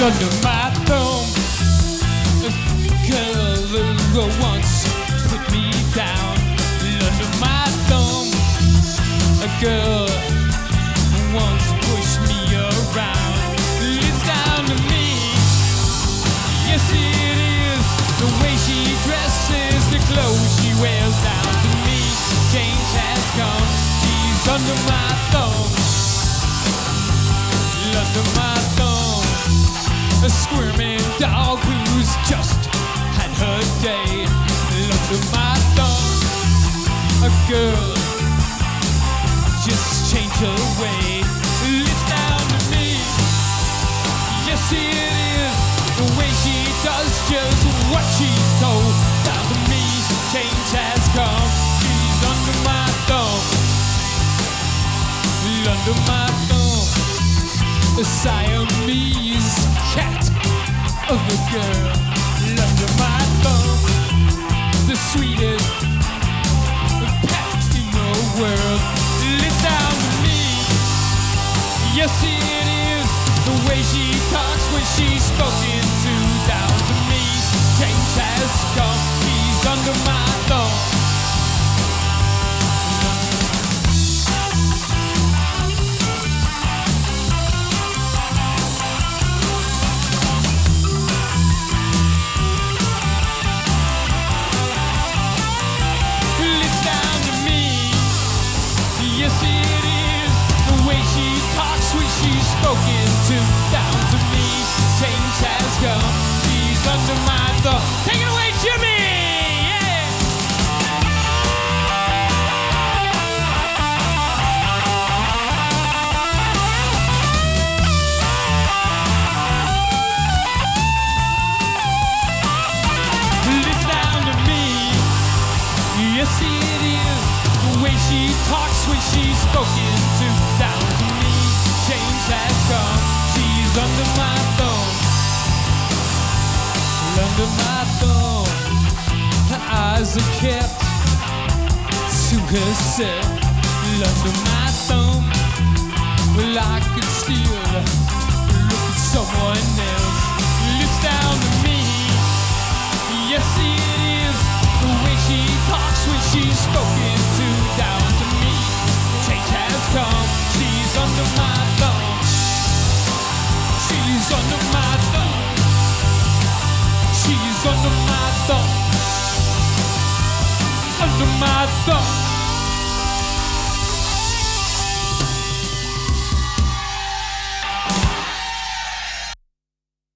under my thumb. A girl who once put me down under my thumb. A girl who once pushed me around. It's down to me. Yes, it is. The way she dresses, the clothes she wears, down to me. Change has come. She's under my thumb. Under my thumb. A squirming dog who's just had her day. Under my thumb. A girl just changed her way. It's down to me. Yes, it is. The way she does just what she's told. Down to me. Change has come. She's under my thumb. Under my thumb. A Siamese cat of a girl under my thumb. The sweetest pet in the world. It's down to me. Yes, it is. The way she talks when she's spoken to. Down to me. Change has come. She's under my thumb. Yes, it is. The way she talks when she's spoken to. Down to me. Change has come. She's under my thumb. Take it away, Jimmy! Yeah! It's down to me. Yes, it is. The way she talks when she's spoken to. Down to me. Change has come. She's under my thumb. Under my thumb. Her eyes are kept to herself. Under my thumb. Well, I could still look at someone else. It's down to me. Yes, it is. The way she talks when she's spoken to. Down to me. Change has come. She's under my thumb. She's under my thumb. She's under my thumb. Under my thumb.